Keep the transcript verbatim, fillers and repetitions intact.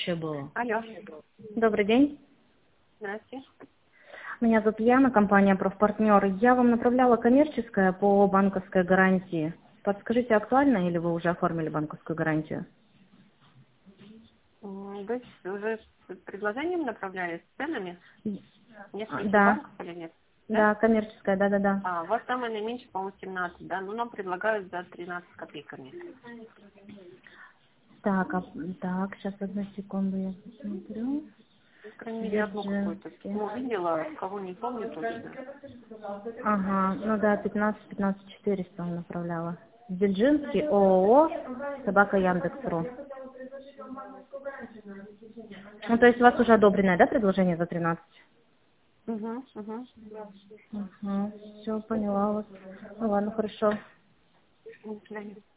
было. Алло. Добрый день. Здравствуйте. Меня зовут Яна, компания «Профпартнер». Я вам направляла коммерческое по банковской гарантии. Подскажите, актуально или вы уже оформили банковскую гарантию? М, Вы с- уже с предложением направлялись, с ценами? Несколько Да, банков или нет? Да? да, коммерческая, да-да-да. А, у вас самое наименьшее, по-моему, семнадцать, да? Ну, нам предлагают за тринадцать копейками. Так, а, так, сейчас одну секунду я посмотрю. Ну, по крайней мере, одну какую-то. Дзержинский. Ну, видела, кого не помню точно. Ага, ну да, пятнадцать пятнадцать четыреста он направляла. Дзержинский, ООО, собака Яндекс.ру. Ну, то есть у вас уже одобренное, да, предложение за тринадцать? Угу, угу. Угу, все, поняла вас. Ну ладно, хорошо. До свидания.